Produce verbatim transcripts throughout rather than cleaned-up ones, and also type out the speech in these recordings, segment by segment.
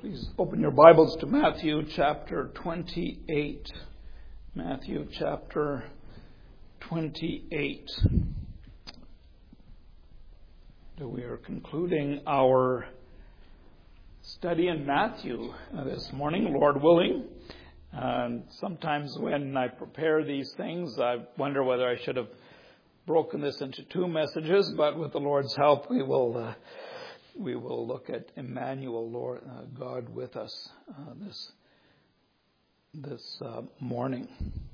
Please open your Bibles to Matthew chapter twenty-eight. Matthew chapter twenty-eight. We are concluding our study in Matthew this morning, Lord willing. And sometimes when I prepare these things, I wonder whether I should have broken this into two messages, but with the Lord's help, we will uh, we will look at Emmanuel, Lord uh, God with us uh, this this uh, morning.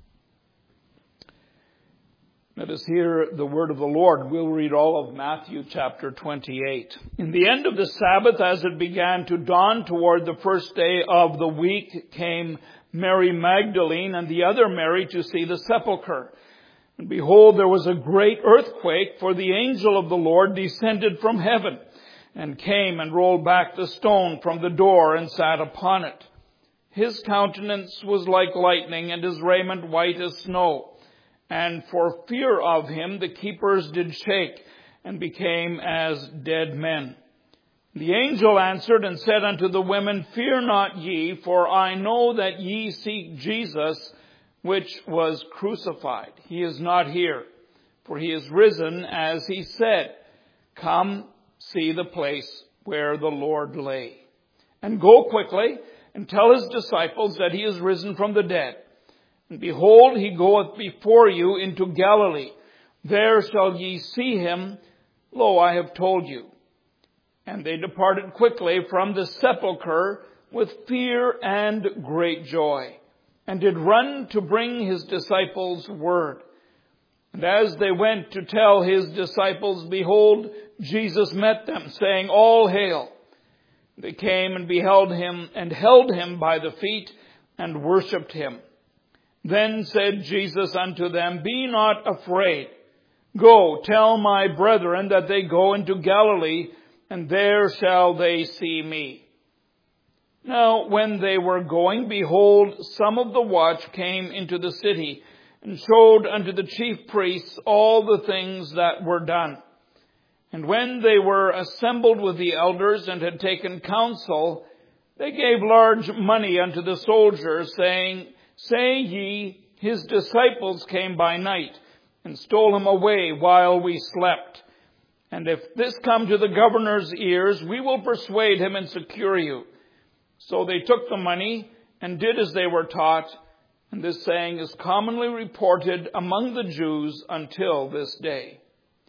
Let us hear the word of the Lord. We'll read all of Matthew chapter twenty-eight. In the end of the Sabbath, as it began to dawn toward the first day of the week, came Mary Magdalene and the other Mary to see the sepulchre. And behold, there was a great earthquake, for the angel of the Lord descended from heaven and came and rolled back the stone from the door and sat upon it. His countenance was like lightning and his raiment white as snow. And for fear of him, the keepers did shake and became as dead men. The angel answered and said unto the women, Fear not ye, for I know that ye seek Jesus, which was crucified. He is not here, for he is risen, as he said. Come, see the place where the Lord lay. And go quickly and tell his disciples that he is risen from the dead. And behold, he goeth before you into Galilee. There shall ye see him. Lo, I have told you. And they departed quickly from the sepulchre with fear and great joy, and did run to bring his disciples word. And as they went to tell his disciples, behold, Jesus met them, saying, All hail. They came and beheld him, and held him by the feet, and worshipped him. Then said Jesus unto them, Be not afraid. Go, tell my brethren that they go into Galilee, and there shall they see me. Now, when they were going, behold, some of the watch came into the city, and showed unto the chief priests all the things that were done. And when they were assembled with the elders and had taken counsel, they gave large money unto the soldiers, saying, Say ye, his disciples came by night, and stole him away while we slept. And if this come to the governor's ears, we will persuade him and secure you. So they took the money, and did as they were taught. And this saying is commonly reported among the Jews until this day.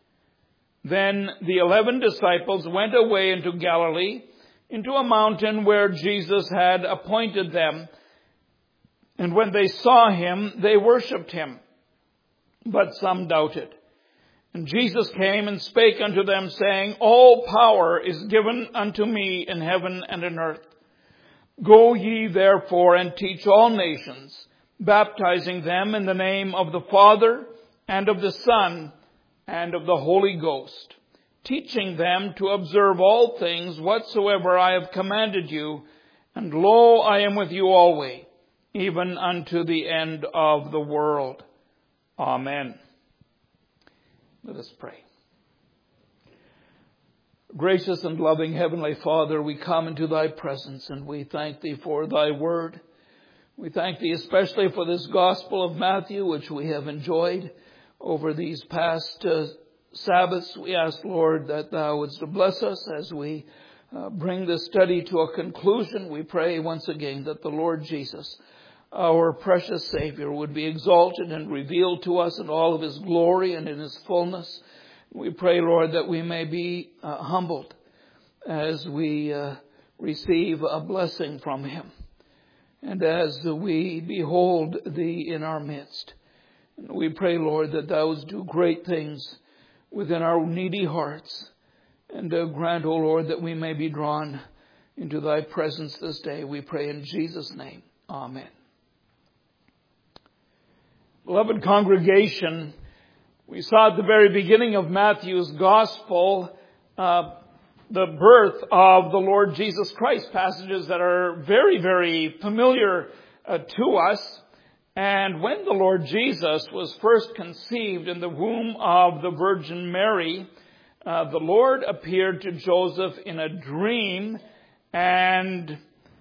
Then the eleven disciples went away into Galilee, into a mountain where Jesus had appointed them. And when they saw him, they worshipped him. But some doubted. And Jesus came and spake unto them, saying, All power is given unto me in heaven and in earth. Go ye therefore and teach all nations, baptizing them in the name of the Father and of the Son and of the Holy Ghost, teaching them to observe all things whatsoever I have commanded you. And lo, I am with you always, even unto the end of the world. Amen. Let us pray. Gracious and loving Heavenly Father, we come into thy presence and we thank thee for thy word. We thank thee especially for this Gospel of Matthew, which we have enjoyed over these past uh, Sabbaths. We ask, Lord, that thou wouldst bless us as we uh, bring this study to a conclusion. We pray once again that the Lord Jesus, our precious Savior, would be exalted and revealed to us in all of his glory and in his fullness. We pray, Lord, that we may be uh, humbled as we uh, receive a blessing from him, and as we behold thee in our midst. And we pray, Lord, that thou wouldst do great things within our needy hearts, and uh, grant, O Lord, that we may be drawn into thy presence this day. We pray in Jesus' name. Amen. Beloved congregation, we saw at the very beginning of Matthew's Gospel uh, the birth of the Lord Jesus Christ, passages that are very, very familiar uh, to us. And when the Lord Jesus was first conceived in the womb of the Virgin Mary, uh, the Lord appeared to Joseph in a dream and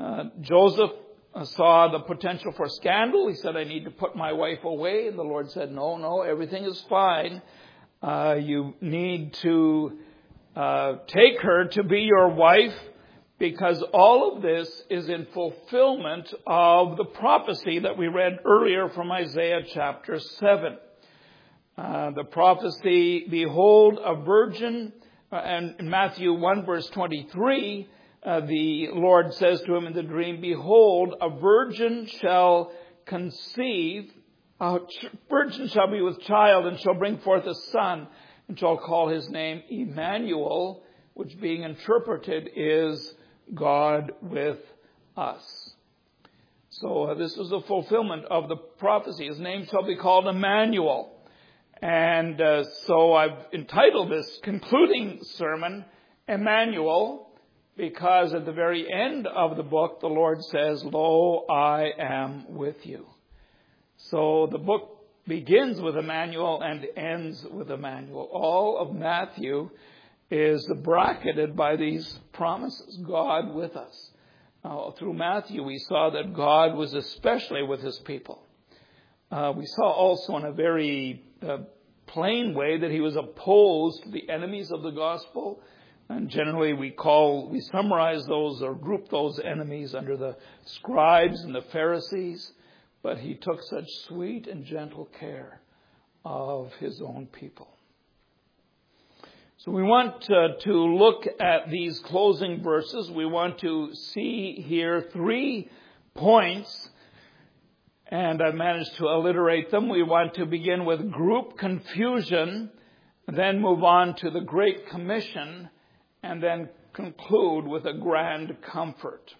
Uh, Joseph uh, saw the potential for scandal. He said, I need to put my wife away. And the Lord said, no, no, everything is fine. Uh, you need to uh, take her to be your wife, because all of this is in fulfillment of the prophecy that we read earlier from Isaiah chapter seven. Uh, the prophecy, behold, a virgin, uh, and in Matthew one verse twenty-three, uh, the Lord says to him in the dream, behold, a virgin shall conceive, a virgin shall be with child and shall bring forth a son and shall call his name Emmanuel, which being interpreted is God with us. So uh, this is the fulfillment of the prophecy. His name shall be called Emmanuel. And uh, so I've entitled this concluding sermon, Emmanuel, because at the very end of the book, the Lord says, lo, I am with you. So the book begins with Emmanuel and ends with Emmanuel. All of Matthew is bracketed by these promises, God with us. Uh, through Matthew, we saw that God was especially with his people. Uh, we saw also in a very uh, plain way that he was opposed to the enemies of the gospel. And generally we call, we summarize those or group those enemies under the scribes and the Pharisees. But he took such sweet and gentle care of his own people. So we want uh, to look at these closing verses. We want to see here three points, and I've managed to alliterate them. We want to begin with group confusion, then move on to the Great Commission, and then conclude with a grand comfort.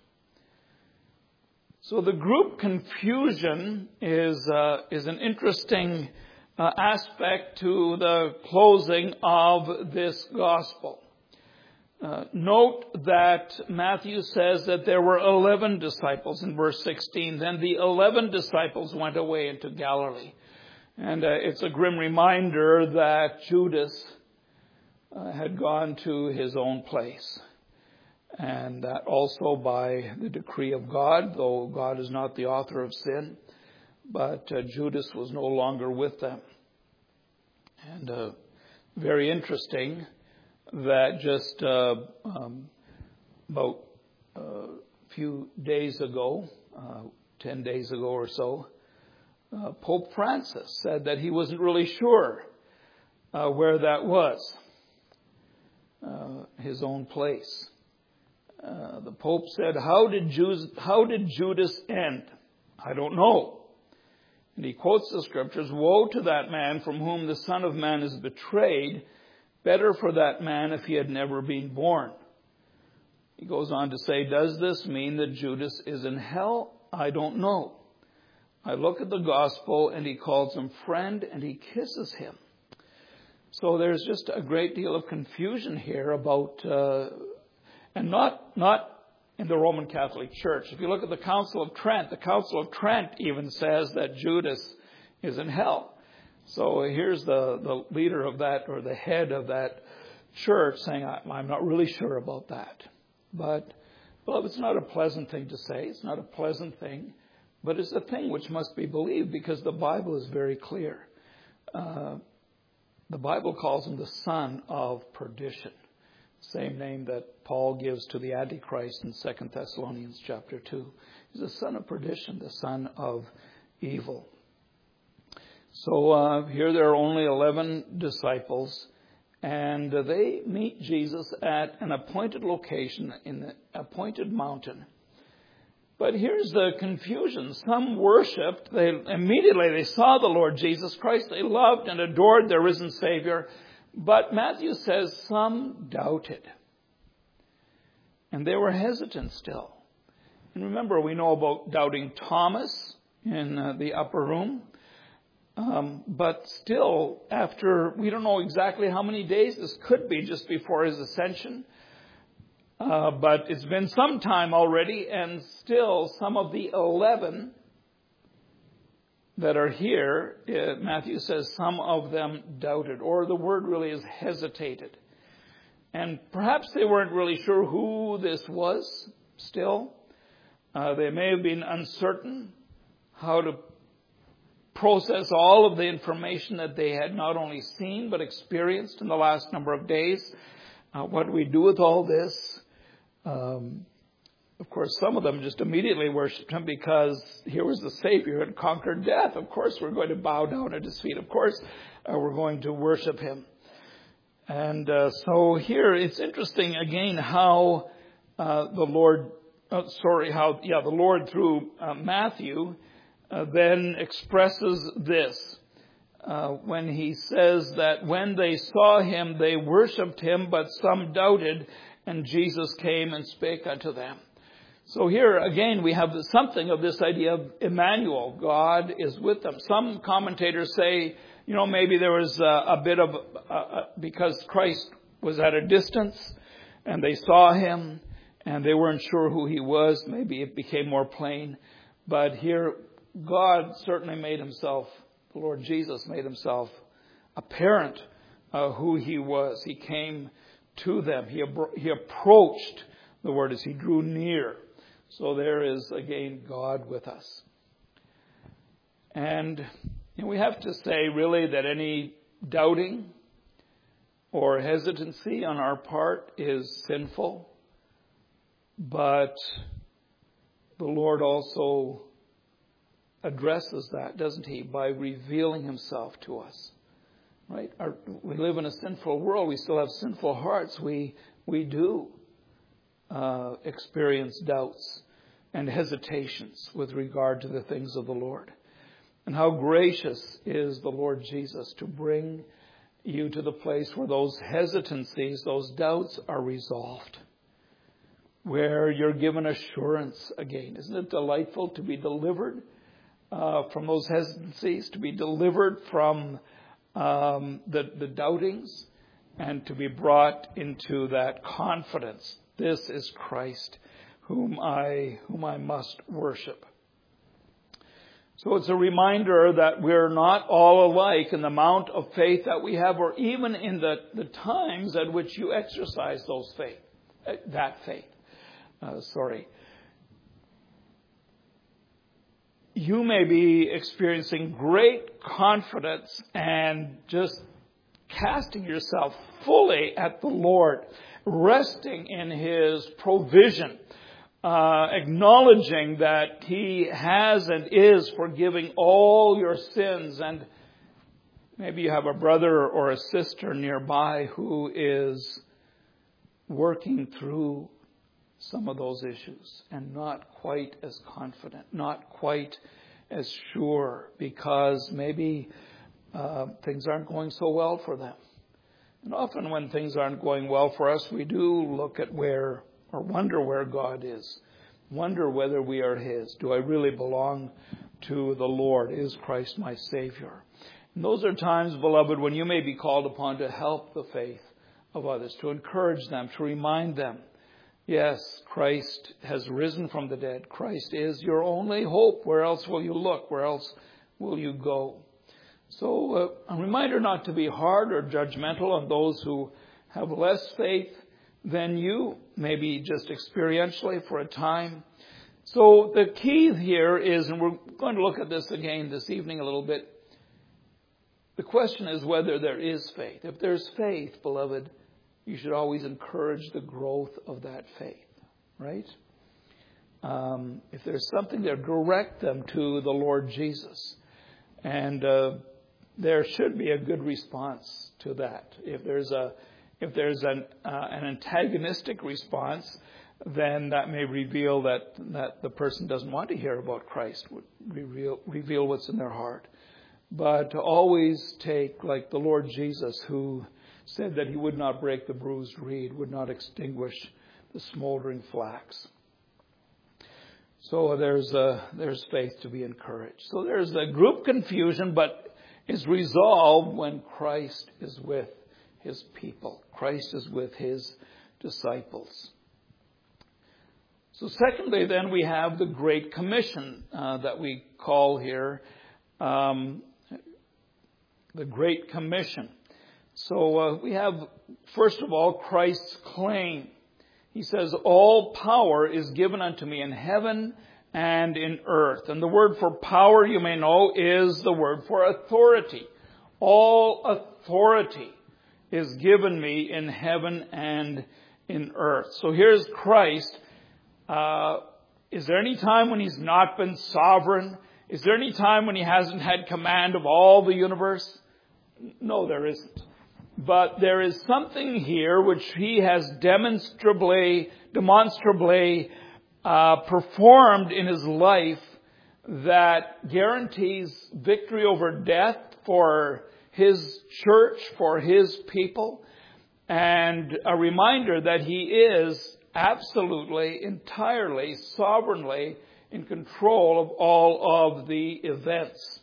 So the group confusion is uh, is an interesting uh, aspect to the closing of this gospel. Uh, note that Matthew says that there were eleven disciples in verse sixteen. Then the eleven disciples went away into Galilee. And uh, it's a grim reminder that Judas uh, had gone to his own place. And that also by the decree of God, though God is not the author of sin, but uh, Judas was no longer with them. And uh, very interesting that just uh, um, about a few days ago, uh, ten days ago or so, uh, Pope Francis said that he wasn't really sure uh, where that was, uh, his own place. Uh, the Pope said, how did, Jews, how did Judas end? I don't know. And he quotes the scriptures, woe to that man from whom the Son of Man is betrayed. Better for that man if he had never been born. He goes on to say, does this mean that Judas is in hell? I don't know. I look at the gospel and he calls him friend and he kisses him. So there's just a great deal of confusion here about... Uh, And not, not in the Roman Catholic Church. If you look at the Council of Trent, the Council of Trent even says that Judas is in hell. So here's the, the leader of that, or the head of that church, saying, I'm not really sure about that. But, well, it's not a pleasant thing to say. It's not a pleasant thing. But it's a thing which must be believed because the Bible is very clear. Uh, the Bible calls him the son of perdition. Same name that Paul gives to the Antichrist in Second Thessalonians chapter two. He's the son of perdition, the son of evil. So uh, here there are only eleven disciples, and uh, they meet Jesus at an appointed location in the appointed mountain. But here's the confusion. Some worshipped. They immediately they saw the Lord Jesus Christ. They loved and adored their risen Savior. But Matthew says some doubted. And they were hesitant still. And remember, we know about doubting Thomas in uh, the upper room. Um, but still, after, we don't know exactly how many days, this could be just before his ascension. Uh, but it's been some time already, and still some of the eleven that are here, uh, Matthew says some of them doubted, or the word really is hesitated. And perhaps they weren't really sure who this was still. Uh, they may have been uncertain how to process all of the information that they had not only seen but experienced in the last number of days. Uh, what do we do with all this? Um, of course, some of them just immediately worshipped him because here was the Savior who had conquered death. Of course, we're going to bow down at his feet. Of course, uh, we're going to worship him. And uh, so here it's interesting again how uh, the Lord, uh, sorry, how, yeah, the Lord through uh, Matthew uh, then expresses this uh, when he says that when they saw him, they worshipped him, but some doubted, and Jesus came and spake unto them. So here again we have something of this idea of Emmanuel, God is with them. Some commentators say, you know, maybe there was a, a bit of, uh, because Christ was at a distance and they saw him and they weren't sure who he was. Maybe it became more plain. But here God certainly made himself, the Lord Jesus made himself apparent uh, who he was. He came to them. He, he approached, the word is he drew near. So there is again God with us. And you know, we have to say really that any doubting or hesitancy on our part is sinful. But the Lord also addresses that, doesn't he, by revealing himself to us. Right? Our, we live in a sinful world. We still have sinful hearts. We we do uh, experience doubts and hesitations with regard to the things of the Lord. And how gracious is the Lord Jesus to bring you to the place where those hesitancies, those doubts are resolved, where you're given assurance again. Isn't it delightful to be delivered uh, from those hesitancies, to be delivered from um, the, the doubtings, and to be brought into that confidence? This is Christ, whom I whom I must worship. So it's a reminder that we're not all alike in the amount of faith that we have, or even in the, the times at which you exercise those faith, that faith. Uh, sorry. You may be experiencing great confidence and just casting yourself fully at the Lord, resting in his provision, uh, acknowledging that he has and is forgiving all your sins. And maybe you have a brother or a sister nearby who is working through some of those issues and not quite as confident, not quite as sure, because maybe uh, things aren't going so well for them. And often when things aren't going well for us, we do look at where, or wonder where God is, wonder whether we are his. Do I really belong to the Lord? Is Christ my Savior? And those are times, beloved, when you may be called upon to help the faith of others, to encourage them, to remind them, yes, Christ has risen from the dead. Christ is your only hope. Where else will you look? Where else will you go? So uh, a reminder not to be hard or judgmental on those who have less faith than you, maybe just experientially for a time. So the key here is, and we're going to look at this again this evening a little bit, the question is whether there is faith. If there's faith, beloved, you should always encourage the growth of that faith, right? Um, if there's something there, direct them to the Lord Jesus. And uh, there should be a good response to that. If there's a if there's an uh, an antagonistic response, then that may reveal that, that the person doesn't want to hear about Christ, would reveal, reveal what's in their heart. But to always take, like the Lord Jesus, who said that he would not break the bruised reed, would not extinguish the smoldering flax. So there's a, there's faith to be encouraged. So there's a group confusion, but is resolved when Christ is with his people. Christ is with his disciples. So secondly, then, we have the Great Commission uh, that we call here um, the Great Commission. So uh, we have, first of all, Christ's claim. He says, all power is given unto me in heaven and in earth. And the word for power, you may know, is the word for authority. All authority is given me in heaven and in earth. So here's Christ. Uh, is there any time when he's not been sovereign? Is there any time when he hasn't had command of all the universe? No, there isn't. But there is something here which he has demonstrably, demonstrably uh, performed in his life that guarantees victory over death for his church, for his people, and a reminder that he is absolutely, entirely, sovereignly in control of all of the events.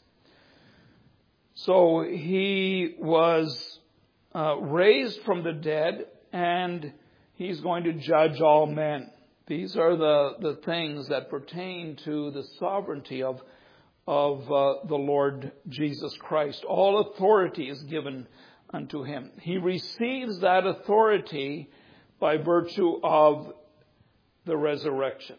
So he was uh, raised from the dead, and he's going to judge all men. These are the, the things that pertain to the sovereignty of, of uh, the Lord Jesus Christ. All authority is given unto him. He receives that authority by virtue of the resurrection.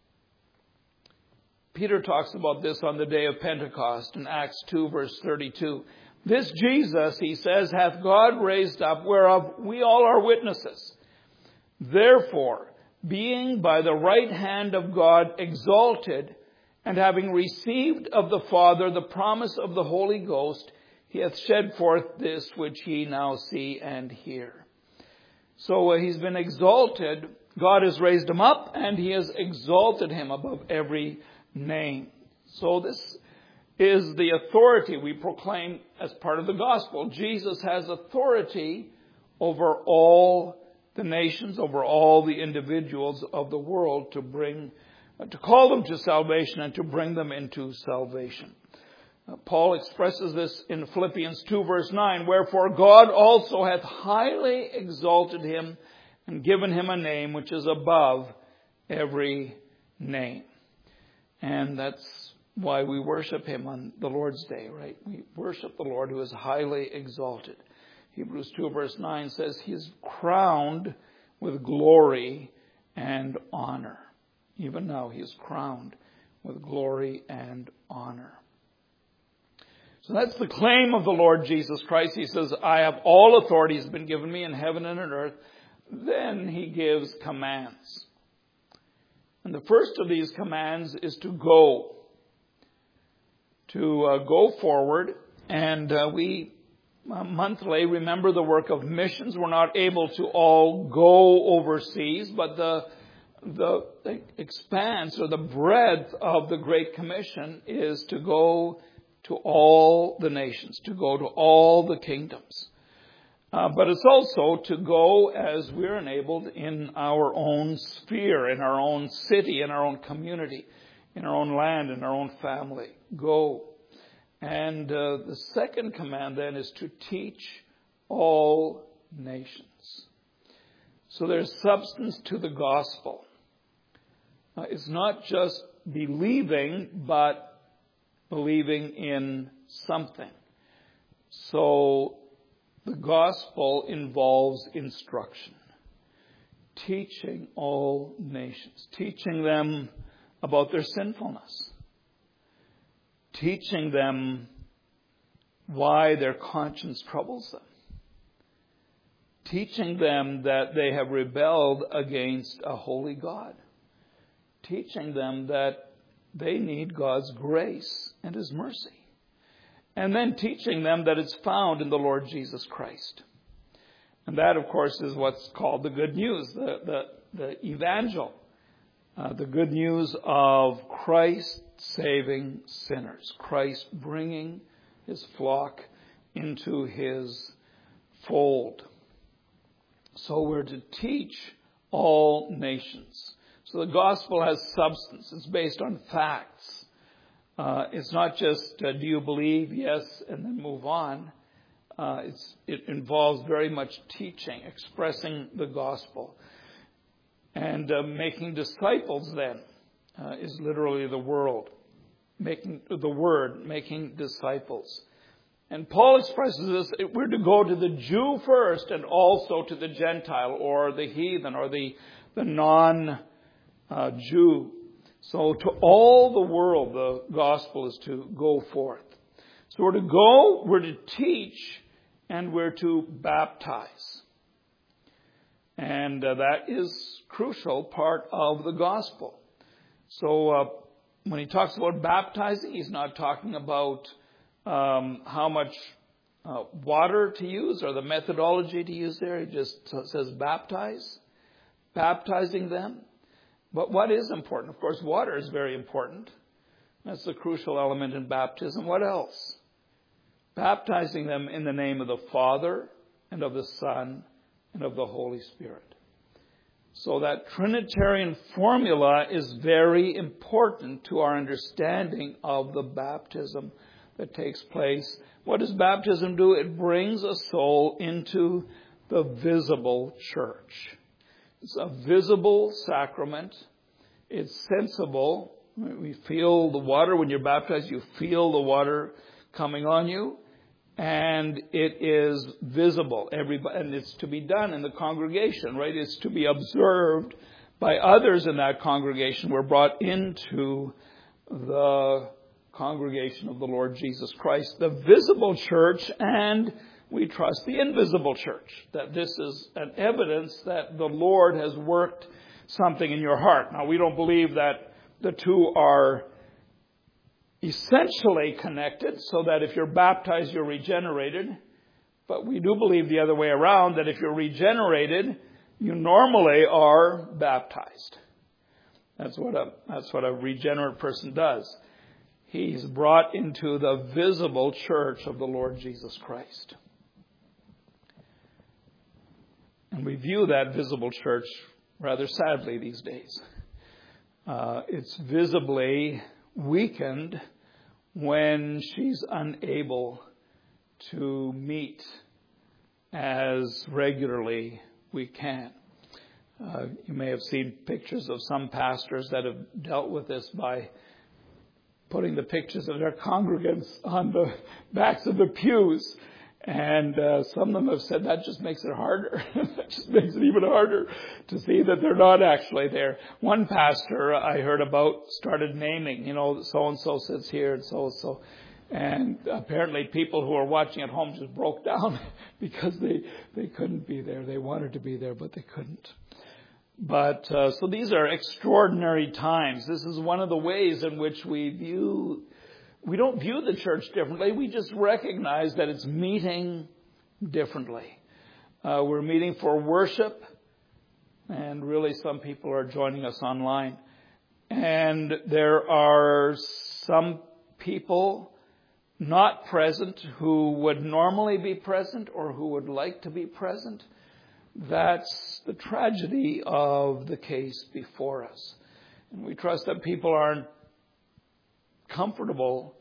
Peter talks about this on the day of Pentecost in Acts two, verse thirty-two. This Jesus, he says, hath God raised up, whereof we all are witnesses. Therefore, being by the right hand of God exalted, and having received of the Father the promise of the Holy Ghost, he hath shed forth this which ye now see and hear. So uh, he's been exalted. God has raised him up, and he has exalted him above every name. So this is the authority we proclaim as part of the gospel. Jesus has authority over all the nations, over all the individuals of the world, to bring, uh, to call them to salvation and to bring them into salvation. Uh, Paul expresses this in Philippians two, verse nine, wherefore God also hath highly exalted him and given him a name which is above every name. And that's why we worship him on the Lord's Day, right? We worship the Lord who is highly exalted. Hebrews two, verse nine says he is crowned with glory and honor. Even now he is crowned with glory and honor. So that's the claim of the Lord Jesus Christ. He says, I have all authority has been given me in heaven and on earth. Then he gives commands. And the first of these commands is to go. To uh, go forward. And uh, we uh, monthly remember the work of missions. We're not able to all go overseas, but the, the the expanse or the breadth of the Great Commission is to go to all the nations, to go to all the kingdoms. Uh, but it's also to go as we're enabled in our own sphere, in our own city, in our own community, in our own land, in our own family. Go. And uh, the second command then is to teach all nations. So there's substance to the gospel. Uh, it's not just believing, but believing in something. So the gospel involves instruction. Teaching all nations. Teaching them about their sinfulness. Teaching them why their conscience troubles them. Teaching them that they have rebelled against a holy God. Teaching them that they need God's grace and his mercy. And then teaching them that it's found in the Lord Jesus Christ. And that, of course, is what's called the good news, the, the, the evangel. Uh, the good news of Christ saving sinners. Christ bringing his flock into his fold. So we're to teach all nations. So the gospel has substance. It's based on facts. Uh, it's not just, uh, do you believe? Yes, and then move on. Uh, it's, it involves very much teaching, expressing the gospel. And uh, making disciples then uh, is literally the world. Making the word, making disciples. And Paul expresses this, we're to go to the Jew first and also to the Gentile or the heathen or the the non-Jew. So to all the world, the gospel is to go forth. So we're to go, we're to teach, and we're to baptize. And uh, that is crucial part of the gospel. So uh, when he talks about baptizing, he's not talking about um, how much uh, water to use or the methodology to use there. He just says baptize, baptizing them. But what is important? Of course, water is very important. That's the crucial element in baptism. What else? Baptizing them in the name of the Father and of the Son and of the Holy Spirit. So that Trinitarian formula is very important to our understanding of the baptism that takes place. What does baptism do? It brings a soul into the visible church. It's a visible sacrament. It's sensible. We feel the water. When you're baptized, you feel the water coming on you. And it is visible. Everybody, and it's to be done in the congregation, right? It's to be observed by others in that congregation. We're brought into the congregation of the Lord Jesus Christ, the visible church, and we trust the invisible church, that this is an evidence that the Lord has worked something in your heart. Now, we don't believe that the two are essentially connected, so that if you're baptized, you're regenerated. But we do believe the other way around, that if you're regenerated, you normally are baptized. That's what a, that's what a regenerate person does. He's brought into the visible church of the Lord Jesus Christ. And we view that visible church rather sadly these days. Uh, it's visibly weakened when she's unable to meet as regularly we can. Uh, you may have seen pictures of some pastors that have dealt with this by putting the pictures of their congregants on the backs of the pews. And uh, some of them have said that just makes it harder. That just makes it even harder to see that they're not actually there. One pastor I heard about started naming, you know, so-and-so sits here and so-and-so. And apparently people who are watching at home just broke down because they, they couldn't be there. They wanted to be there, but they couldn't. But uh, so these are extraordinary times. This is one of the ways in which we view We don't view the church differently. We just recognize that it's meeting differently. Uh, we're meeting for worship, and really some people are joining us online. And there are some people not present who would normally be present or who would like to be present. That's the tragedy of the case before us. And we trust that people aren't comfortable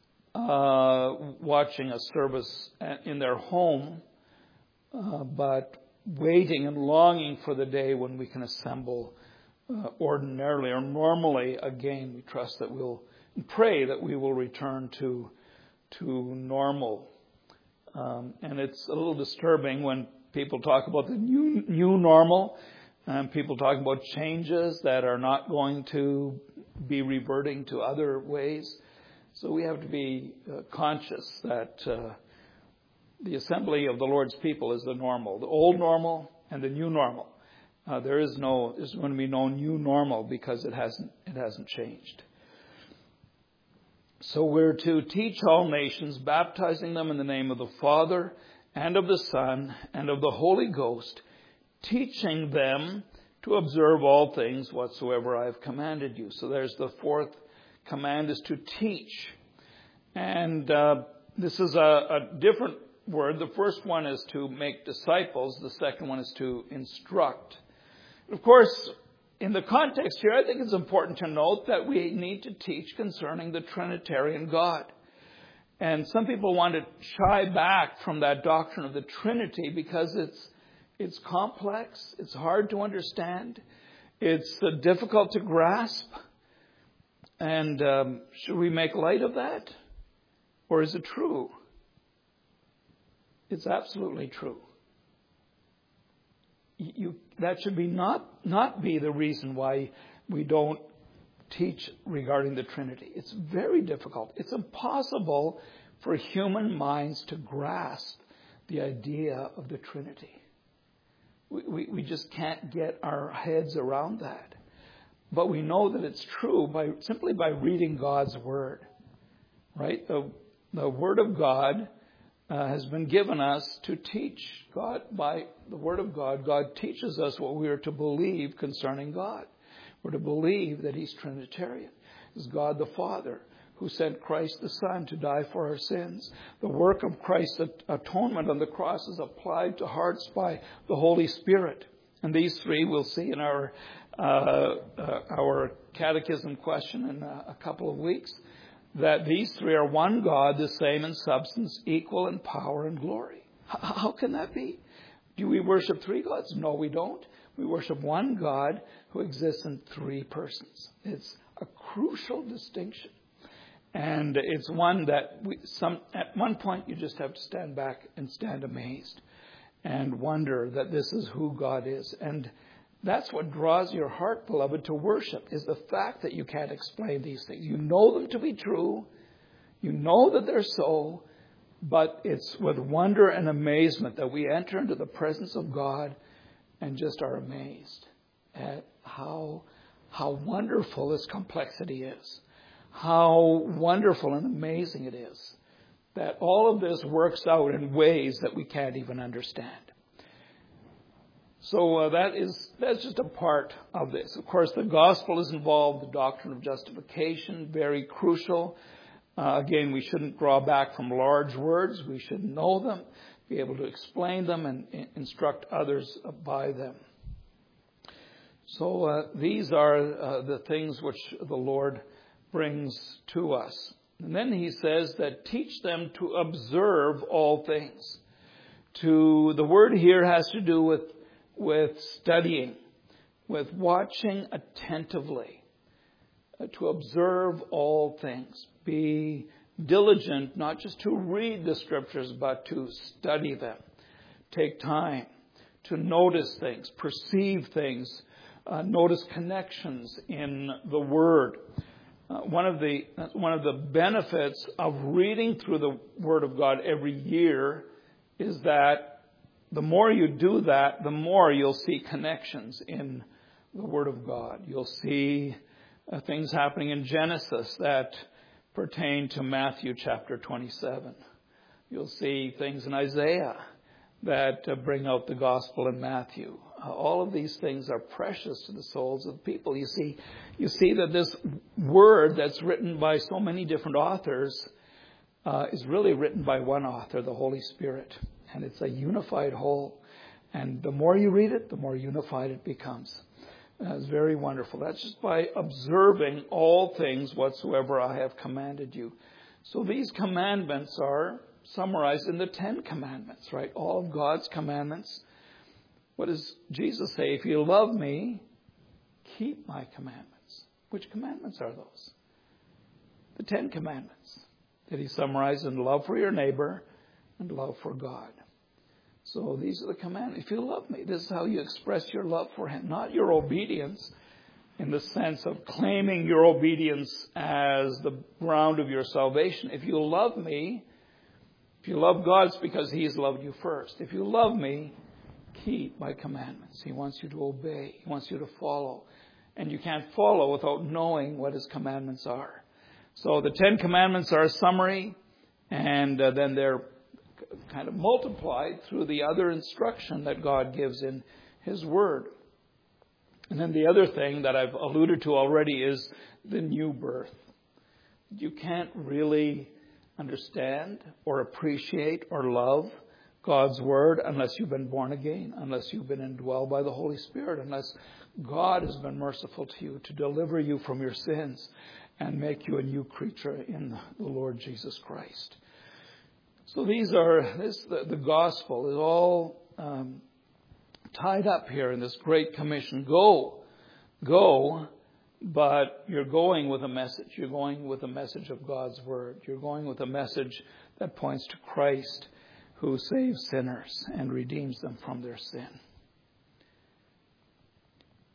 uh, watching a service in their home, uh, but waiting and longing for the day when we can assemble uh, ordinarily or normally again. We trust that we'll and pray that we will return to to normal. Um, and it's a little disturbing when people talk about the new new normal, and people talk about changes that are not going to be reverting to other ways. So we have to be uh, conscious that uh, the assembly of the Lord's people is the normal, the old normal and the new normal. Uh, there is no, there's going to be no new normal because it hasn't, it hasn't changed. So we're to teach all nations, baptizing them in the name of the Father and of the Son and of the Holy Ghost, teaching them to observe all things whatsoever I have commanded you. So there's the fourth command, is to teach. And uh, this is a, a different word. The first one is to make disciples. The second one is to instruct. Of course, in the context here, I think it's important to note that we need to teach concerning the Trinitarian God. And some people want to shy back from that doctrine of the Trinity because it's it's complex, it's hard to understand, it's uh, difficult to grasp. And um, should we make light of that? Or is it true? It's absolutely true. you, that should be not, not be the reason why we don't teach regarding the Trinity. It's very difficult. It's impossible for human minds to grasp the idea of the Trinity. We, we, we just can't get our heads around that. But we know that it's true by simply by reading God's Word. Right? The, the Word of God uh, has been given us to teach God. By the Word of God, God teaches us what we are to believe concerning God. We're to believe that He's Trinitarian. It's God the Father who sent Christ the Son to die for our sins. The work of Christ's atonement on the cross is applied to hearts by the Holy Spirit. And these three we'll see in our uh, uh, our catechism question in a, a couple of weeks, that these three are one God, the same in substance, equal in power and glory. H- how can that be? Do we worship three gods? No, we don't. We worship one God who exists in three persons. It's a crucial distinction. And it's one that we, some, at one point you just have to stand back and stand amazed and wonder that this is who God is. And that's what draws your heart, beloved, to worship, is the fact that you can't explain these things. You know them to be true. You know that they're so. But it's with wonder and amazement that we enter into the presence of God and just are amazed at how, how wonderful this complexity is. How wonderful and amazing it is that all of this works out in ways that we can't even understand. So uh, that is that's just a part of this. Of course, the gospel is involved, the doctrine of justification, very crucial. Uh, again, we shouldn't draw back from large words. We should know them, be able to explain them, and, and instruct others by them. So uh, these are uh, the things which the Lord brings to us. And then he says that teach them to observe all things. To the word here has to do with with studying, with watching attentively, uh, to observe all things. Be diligent not just to read the scriptures, but to study them. Take time to notice things, perceive things, uh, notice connections in the word. Uh, one of the one of the benefits of reading through the Word of God every year is that the more you do that, the more you'll see connections in the Word of God. You'll see uh, things happening in Genesis that pertain to Matthew chapter twenty-seven. You'll see things in Isaiah that uh, bring out the gospel in Matthew. Uh, all of these things are precious to the souls of people. You see, you see that this word that's written by so many different authors uh, is really written by one author, the Holy Spirit. And it's a unified whole. And the more you read it, the more unified it becomes. Uh, it's very wonderful. That's just by observing all things whatsoever I have commanded you. So these commandments are summarized in the Ten Commandments, right? All of God's commandments. What does Jesus say? If you love me, keep my commandments. Which commandments are those? The Ten Commandments that he summarized in love for your neighbor and love for God. So these are the commandments. If you love me, this is how you express your love for him. Not your obedience in the sense of claiming your obedience as the ground of your salvation. If you love me, if you love God, it's because he's loved you first. If you love me, keep my commandments. He wants you to obey. He wants you to follow. And you can't follow without knowing what his commandments are. So the Ten Commandments are a summary, and uh, then they're kind of multiplied through the other instruction that God gives in his word. And then the other thing that I've alluded to already is the new birth. You can't really understand or appreciate or love God's word unless you've been born again, unless you've been indwelled by the Holy Spirit, unless God has been merciful to you to deliver you from your sins and make you a new creature in the Lord Jesus Christ. So these are, this, the, the gospel is all um, tied up here in this great commission. Go, go, but you're going with a message. You're going with a message of God's word. You're going with a message that points to Christ, who saves sinners and redeems them from their sin.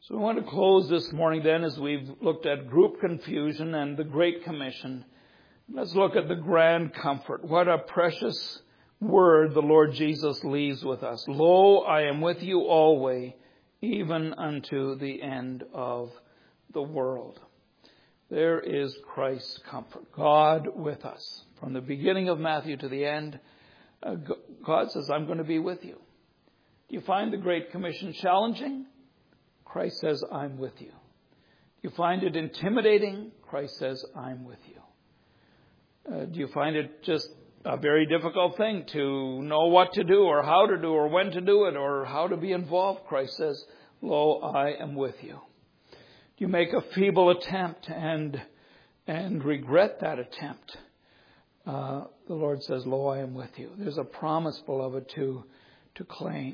So we want to close this morning then, as we've looked at group confusion and the Great Commission. Let's look at the grand comfort. What a precious word the Lord Jesus leaves with us. Lo, I am with you always, even unto the end of the world. There is Christ's comfort. God with us. From the beginning of Matthew to the end, uh, God says, I'm going to be with you. Do you find the Great Commission challenging? Christ says, I'm with you. Do you find it intimidating? Christ says, I'm with you. Uh, do you find it just a very difficult thing to know what to do or how to do or when to do it or how to be involved? Christ says, lo, I am with you. Do you make a feeble attempt and and regret that attempt? Uh, the Lord says, lo, I am with you. There's a promise, beloved, to, to claim.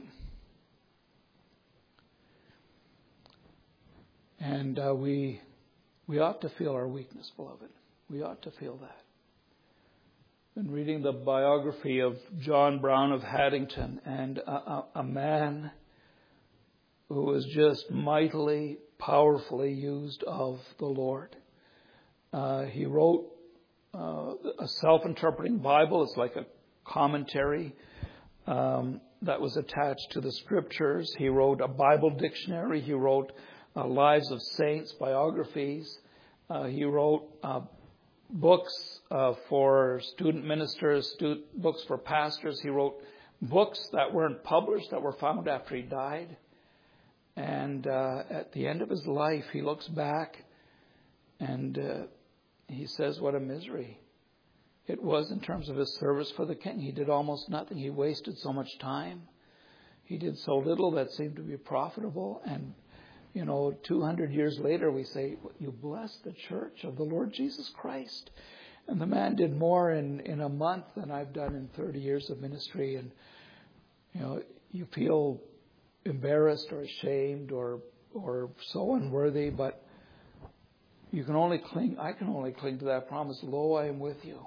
And uh, we we ought to feel our weakness, beloved. We ought to feel that. Been reading the biography of John Brown of Haddington, and a, a, a man who was just mightily, powerfully used of the Lord. Uh, he wrote uh, a self-interpreting Bible. It's like a commentary um, that was attached to the Scriptures. He wrote a Bible dictionary. He wrote uh, Lives of Saints, biographies. Uh, he wrote uh, books uh, for student ministers, stu- books for pastors. He wrote books that weren't published, that were found after he died. And uh, at the end of his life, he looks back and uh, he says, what a misery it was in terms of his service for the King. He did almost nothing. He wasted so much time. He did so little that seemed to be profitable. And, you know, two hundred years later, we say, you bless the church of the Lord Jesus Christ. And the man did more in, in a month than I've done in thirty years of ministry. And, you know, you feel embarrassed or ashamed or or so unworthy, but you can only cling, I can only cling to that promise. Lo, I am with you.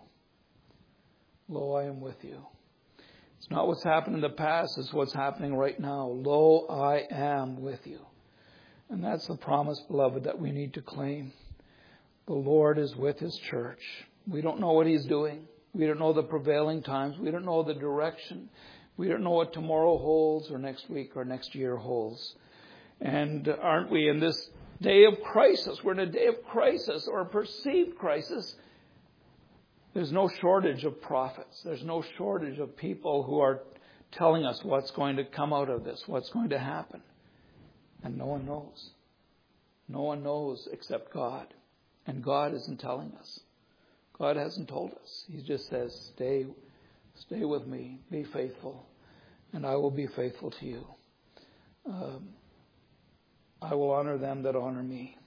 Lo, I am with you. It's not what's happened in the past, it's what's happening right now. Lo, I am with you. And that's the promise, beloved, that we need to claim. The Lord is with His church. We don't know what He's doing. We don't know the prevailing times. We don't know the direction. We don't know what tomorrow holds or next week or next year holds. And aren't we in this day of crisis? We're in a day of crisis or a perceived crisis. There's no shortage of prophets. There's no shortage of people who are telling us what's going to come out of this, what's going to happen. And no one knows. No one knows except God. And God isn't telling us. God hasn't told us. He just says, stay, stay with me, be faithful, and I will be faithful to you. Um, I will honor them that honor me.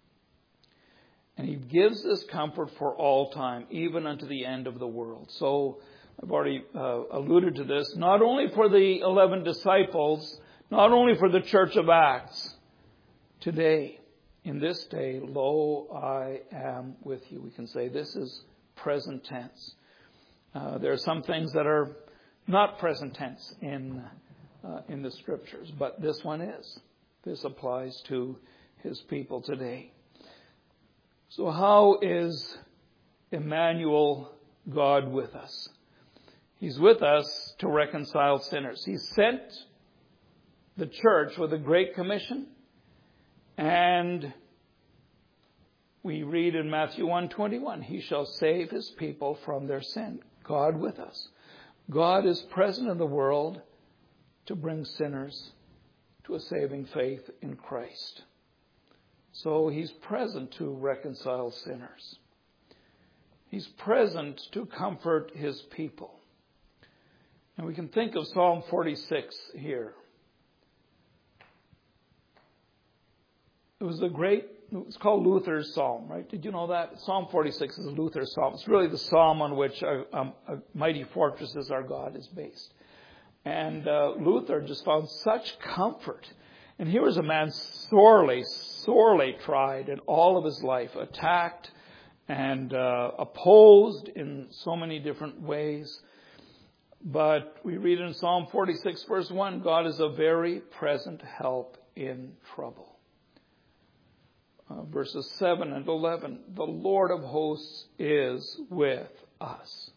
And He gives this comfort for all time, even unto the end of the world. So I've already uh, alluded to this. Not only for the eleven disciples, not only for the church of Acts, today, in this day, lo, I am with you. We can say this is present tense. Uh, there are some things that are not present tense in uh, in the Scriptures, but this one is. This applies to His people today. So how is Emmanuel, God with us? He's with us to reconcile sinners. He sent the church with a great commission, and we read in Matthew one twenty-one, He shall save His people from their sin. God with us. God is present in the world to bring sinners to a saving faith in Christ. So He's present to reconcile sinners. He's present to comfort His people. And we can think of Psalm forty-six here. It was a great, it's called Luther's Psalm, right? Did you know that? Psalm forty-six is Luther's Psalm. It's really the psalm on which a, a, a mighty fortress is our God is based. And uh, Luther just found such comfort. And here was a man sorely, sorely tried in all of his life, attacked and uh, opposed in so many different ways. But we read in Psalm forty-six, verse one, God is a very present help in trouble. uh, verses seven and eleven. The Lord of hosts is with us.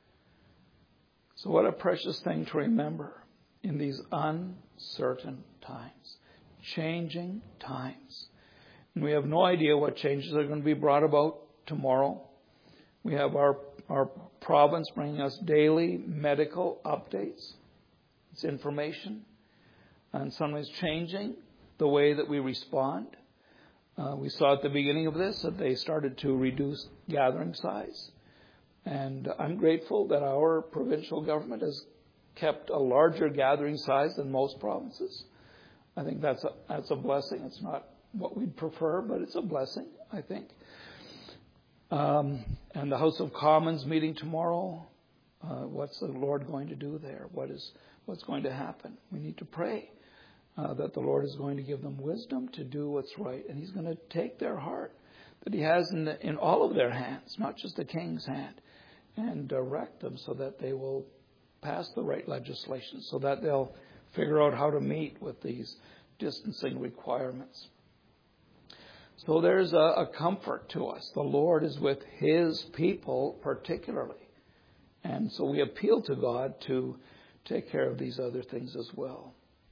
So what a precious thing to remember in these uncertain times, changing times. And we have no idea what changes are going to be brought about tomorrow. We have our, our province bringing us daily medical updates. It's information. And sometimes changing the way that we respond. Uh, we saw at the beginning of this that they started to reduce gathering size. And I'm grateful that our provincial government has kept a larger gathering size than most provinces. I think that's a, that's a blessing. It's not what we'd prefer, but it's a blessing, I think. Um, and the House of Commons meeting tomorrow. Uh, what's the Lord going to do there? What is what's going to happen? We need to pray uh, that the Lord is going to give them wisdom to do what's right, and He's going to take their heart that He has in, the, in all of their hands, not just the King's hand, and direct them so that they will pass the right legislation, so that they'll figure out how to meet with these distancing requirements. So there's a, a comfort to us. The Lord is with His people particularly. And so we appeal to God to take care of these other things as well.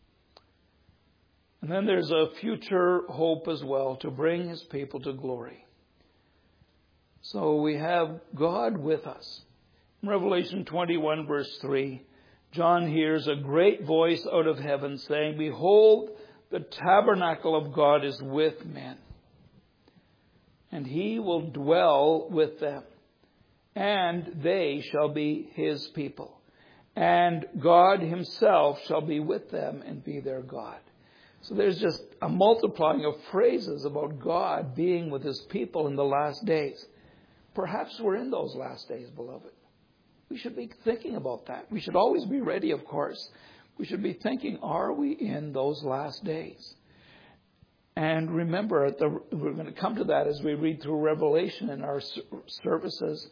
And then there's a future hope as well to bring His people to glory. So we have God with us. In Revelation twenty-one verse three, John hears a great voice out of heaven saying, "Behold, the tabernacle of God is with men, and He will dwell with them, and they shall be His people. And God Himself shall be with them and be their God." So there's just a multiplying of phrases about God being with His people in the last days. Perhaps we're in those last days, beloved. We should be thinking about that. We should always be ready, of course. We should be thinking, are we in those last days? And remember, at the, we're going to come to that as we read through Revelation in our services.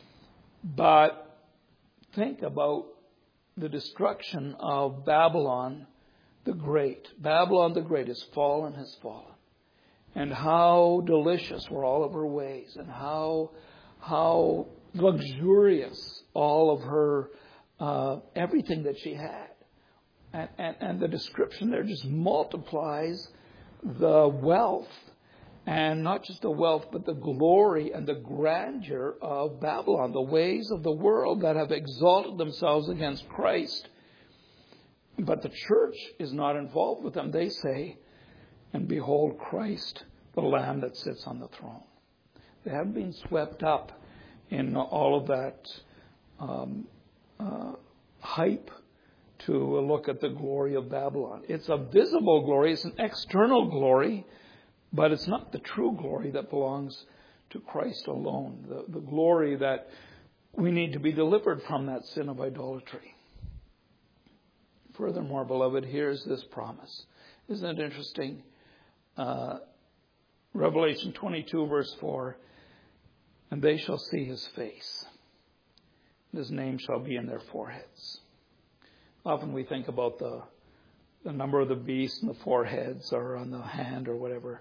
But think about the destruction of Babylon the Great. Babylon the Great has fallen, has fallen. And how delicious were all of her ways, and how how luxurious all of her, uh, everything that she had. And, and, and the description there just multiplies the wealth, and not just the wealth, but the glory and the grandeur of Babylon, the ways of the world that have exalted themselves against Christ. But the church is not involved with them. They say, "And behold Christ, the Lamb that sits on the throne." They haven't been swept up in all of that um, uh, hype to look at the glory of Babylon. It's a visible glory. It's an external glory, but it's not the true glory that belongs to Christ alone. The, the glory that we need to be delivered from that sin of idolatry. Furthermore, beloved, here's this promise. Isn't it interesting? Uh, Revelation twenty-two, verse four, "And they shall see His face, and His name shall be in their foreheads." Often we think about the, the number of the beast in the foreheads or on the hand or whatever.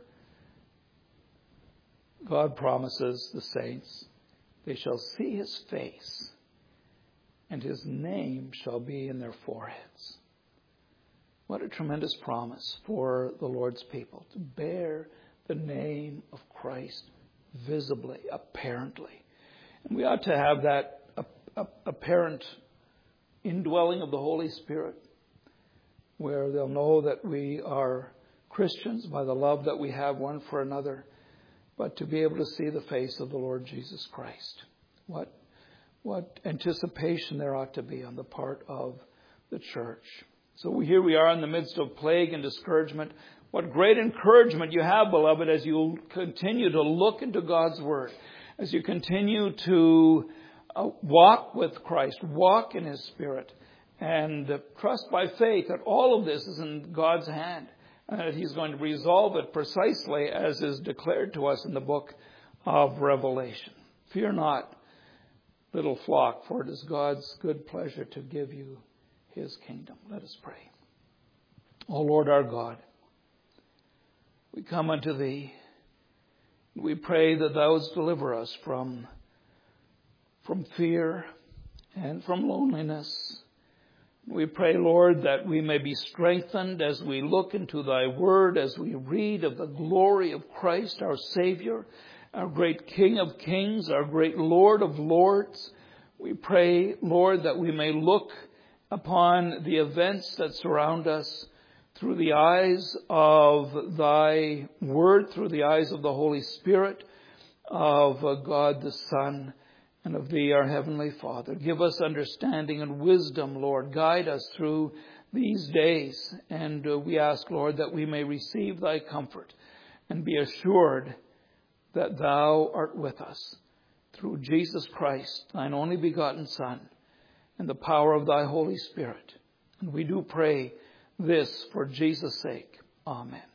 God promises the saints, they shall see His face, and His name shall be in their foreheads. What a tremendous promise for the Lord's people to bear the name of Christ visibly, apparently. And we ought to have that apparent indwelling of the Holy Spirit, where they'll know that we are Christians by the love that we have one for another, but to be able to see the face of the Lord Jesus Christ. What, what anticipation there ought to be on the part of the church. So here we are in the midst of plague and discouragement. What great encouragement you have, beloved, as you continue to look into God's Word, as you continue to uh, walk with Christ, walk in His Spirit, and uh, trust by faith that all of this is in God's hand, and that He's going to resolve it precisely as is declared to us in the book of Revelation. Fear not, little flock, for it is God's good pleasure to give you His kingdom. Let us pray. O Lord our God, we come unto Thee We pray that thou wouldst deliver us from, from fear and from loneliness. We pray, Lord, that we may be strengthened as we look into thy word, as we read of the glory of Christ, our Savior, our great King of kings, our great Lord of lords. We pray, Lord, that we may look upon the events that surround us through the eyes of thy word, through the eyes of the Holy Spirit, of God the Son, and of thee, our Heavenly Father. Give us understanding and wisdom, Lord. Guide us through these days. And uh, we ask, Lord, that we may receive thy comfort and be assured that thou art with us through Jesus Christ, thine only begotten Son, and the power of thy Holy Spirit. And we do pray this for Jesus' sake. Amen.